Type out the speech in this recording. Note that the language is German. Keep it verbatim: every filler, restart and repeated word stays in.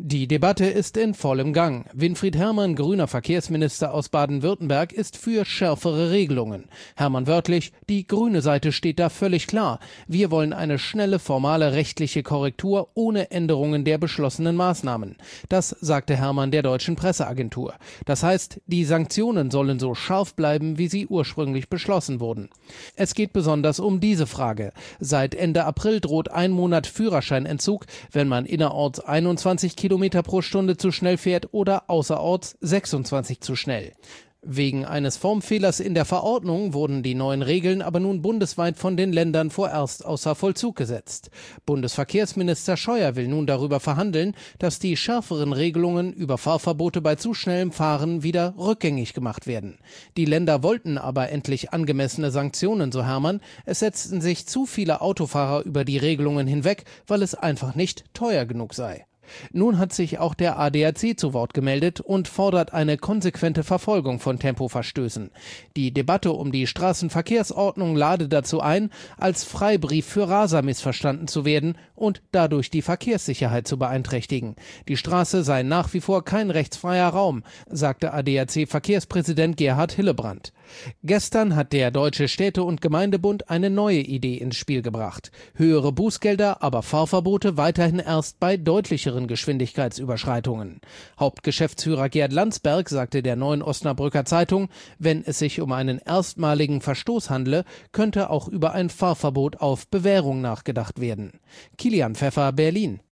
Die Debatte ist in vollem Gang. Winfried Herrmann, grüner Verkehrsminister aus Baden-Württemberg, ist für schärfere Regelungen. Herrmann wörtlich: Die grüne Seite steht da völlig klar. Wir wollen eine schnelle formale rechtliche Korrektur ohne Änderungen der beschlossenen Maßnahmen. Das sagte Herrmann der deutschen Presseagentur. Das heißt, die Sanktionen sollen so scharf bleiben, wie sie ursprünglich beschlossen wurden. Es geht besonders um diese Frage. Seit Ende April droht ein Monat Führerscheinentzug, wenn man innerorts einundzwanzig Kilometer pro Stunde zu schnell fährt oder außerorts sechsundzwanzig zu schnell. Wegen eines Formfehlers in der Verordnung wurden die neuen Regeln aber nun bundesweit von den Ländern vorerst außer Vollzug gesetzt. Bundesverkehrsminister Scheuer will nun darüber verhandeln, dass die schärferen Regelungen über Fahrverbote bei zu schnellem Fahren wieder rückgängig gemacht werden. Die Länder wollten aber endlich angemessene Sanktionen, so Herrmann. Es setzten sich zu viele Autofahrer über die Regelungen hinweg, weil es einfach nicht teuer genug sei. Nun hat sich auch der A D A C zu Wort gemeldet und fordert eine konsequente Verfolgung von Tempoverstößen. Die Debatte um die Straßenverkehrsordnung lade dazu ein, als Freibrief für Raser missverstanden zu werden und dadurch die Verkehrssicherheit zu beeinträchtigen. Die Straße sei nach wie vor kein rechtsfreier Raum, sagte A D A C-Verkehrspräsident Gerhard Hillebrand. Gestern hat der Deutsche Städte- und Gemeindebund eine neue Idee ins Spiel gebracht. Höhere Bußgelder, aber Fahrverbote weiterhin erst bei deutlicheren Geschwindigkeitsüberschreitungen. Hauptgeschäftsführer Gerd Landsberg sagte der Neuen Osnabrücker Zeitung, wenn es sich um einen erstmaligen Verstoß handle, könnte auch über ein Fahrverbot auf Bewährung nachgedacht werden. Kilian Pfeffer, Berlin.